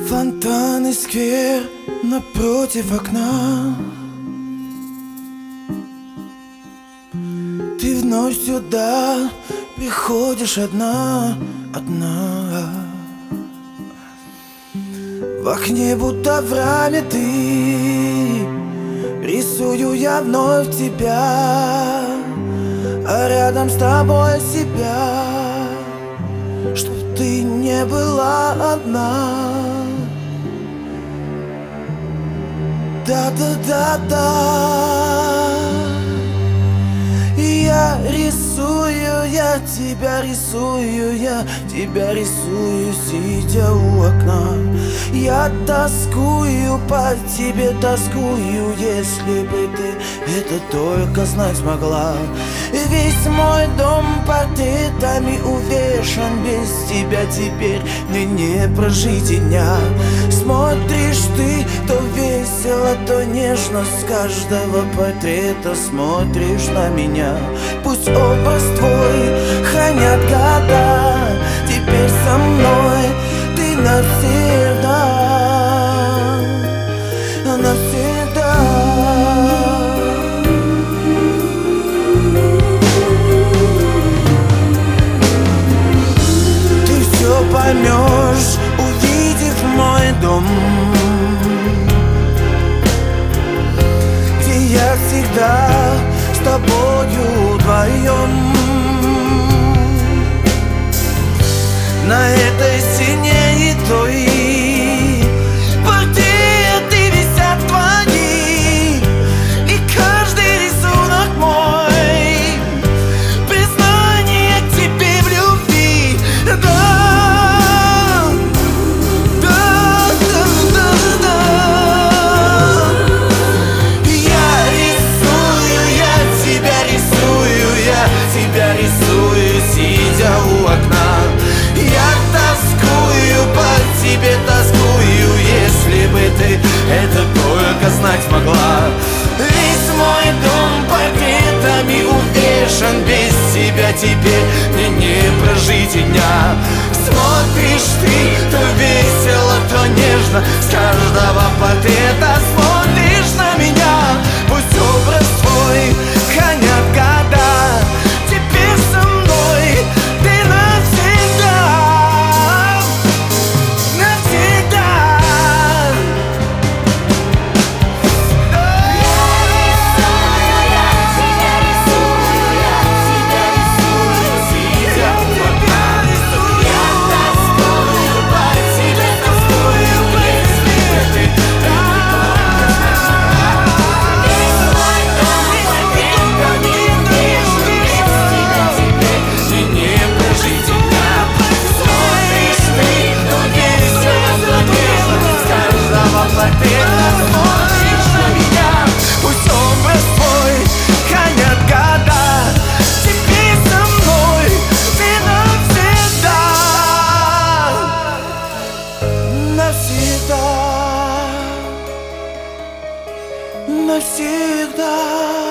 Фонтан и сквер напротив окна. Ты вновь сюда приходишь одна. В окне будто в раме ты. Рисую я вновь тебя, а рядом с тобой себя, чтоб ты не была одна. Да-да-да-да. Я рисую, я тебя рисую, сидя у окна. Я тоскую по тебе, тоскую, если бы ты это только знать могла. Весь мой дом портретами увешан, без тебя теперь мне не прожить и дня. Смотришь ты то весело, то нежно, с каждого портрета смотришь на меня. Пусть образ твой хранят года, теперь со мной ты навсегда, навсегда. Ты все поймешь, увидев мой дом, где я всегда с тобою вдвоем. На этой стене и той портреты висят твои, и каждый рисунок мой признание к тебе в любви. Да, да, да, да, да. Я тебя рисую, сидя у окна. Я тоскую по тебе, тоскую, если бы ты это только знать могла. Весь мой дом портретами увешан, без тебя теперь мне не прожить и дня. Смотришь ты то весело, то нежно, с каждого портрета смотришь на меня. Пусть образ твой хранят года, теперь со мной ты навсегда, навсегда. Навсегда.